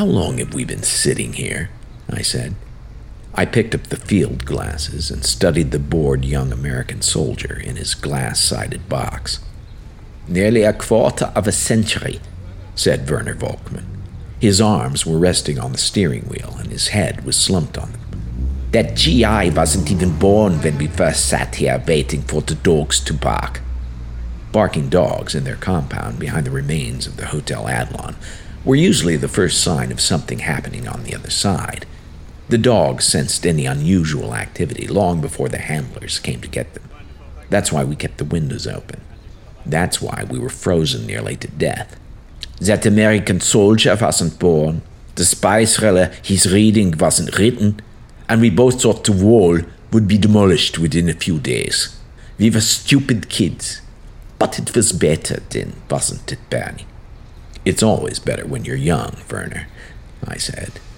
"How long have we been sitting here?" I said. I picked up the field glasses and studied the bored young American soldier in his glass-sided box. "Nearly a quarter of a century," said Werner Volkmann. His arms were resting on the steering wheel and his head was slumped on them. "That GI wasn't even born when we first sat here waiting for the dogs to bark." Barking dogs in their compound behind the remains of the Hotel Adlon were usually the first sign of something happening on the other side. The dogs sensed any unusual activity long before the handlers came to get them. That's why we kept the windows open. That's why we were frozen nearly to death. "That American soldier wasn't born. The spy thriller he's reading wasn't written. And we both thought the wall would be demolished within a few days. We were stupid kids. But it was better then, wasn't it, Bernie?" "It's always better when you're young, Werner," I said.